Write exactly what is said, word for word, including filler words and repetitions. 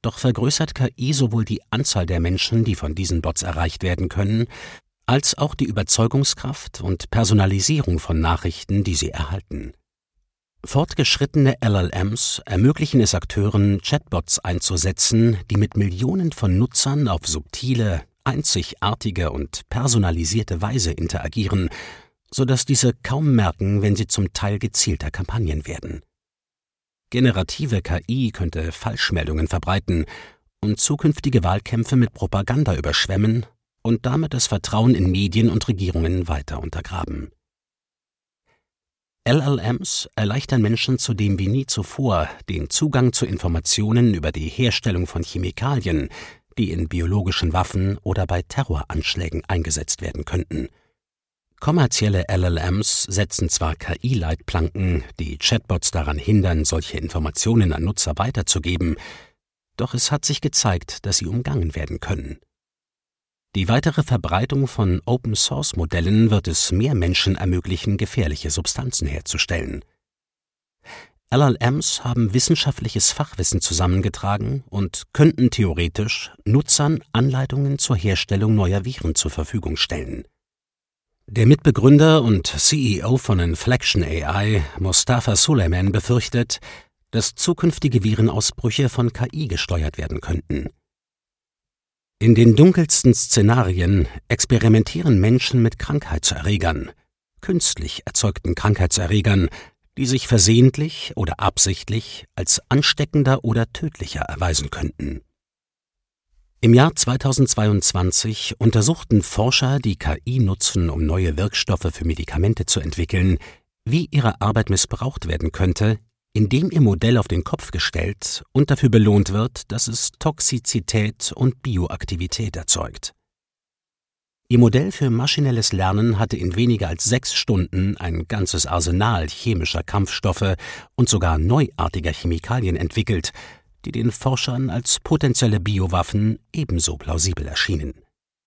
Doch vergrößert K I sowohl die Anzahl der Menschen, die von diesen Bots erreicht werden können, als auch die Überzeugungskraft und Personalisierung von Nachrichten, die sie erhalten. Fortgeschrittene L L Ms ermöglichen es Akteuren, Chatbots einzusetzen, die mit Millionen von Nutzern auf subtile, einzigartige und personalisierte Weise interagieren, sodass diese kaum merken, wenn sie zum Teil gezielter Kampagnen werden. Generative K I könnte Falschmeldungen verbreiten und zukünftige Wahlkämpfe mit Propaganda überschwemmen und damit das Vertrauen in Medien und Regierungen weiter untergraben. L L Ms erleichtern Menschen zudem wie nie zuvor den Zugang zu Informationen über die Herstellung von Chemikalien, die in biologischen Waffen oder bei Terroranschlägen eingesetzt werden könnten. Kommerzielle L L Ms setzen zwar K I-Leitplanken, die Chatbots daran hindern, solche Informationen an Nutzer weiterzugeben, doch es hat sich gezeigt, dass sie umgangen werden können. Die weitere Verbreitung von Open-Source-Modellen wird es mehr Menschen ermöglichen, gefährliche Substanzen herzustellen. L L Ms haben wissenschaftliches Fachwissen zusammengetragen und könnten theoretisch Nutzern Anleitungen zur Herstellung neuer Viren zur Verfügung stellen. Der Mitbegründer und C E O von Inflection A I, Mustafa Suleyman, befürchtet, dass zukünftige Virenausbrüche von K I gesteuert werden könnten. In den dunkelsten Szenarien experimentieren Menschen mit Krankheitserregern, künstlich erzeugten Krankheitserregern, die sich versehentlich oder absichtlich als ansteckender oder tödlicher erweisen könnten. Im Jahr zweitausendzweiundzwanzig untersuchten Forscher, die K I nutzen, um neue Wirkstoffe für Medikamente zu entwickeln, wie ihre Arbeit missbraucht werden könnte, indem ihr Modell auf den Kopf gestellt und dafür belohnt wird, dass es Toxizität und Bioaktivität erzeugt. Ihr Modell für maschinelles Lernen hatte in weniger als sechs Stunden ein ganzes Arsenal chemischer Kampfstoffe und sogar neuartiger Chemikalien entwickelt, die den Forschern als potenzielle Biowaffen ebenso plausibel erschienen.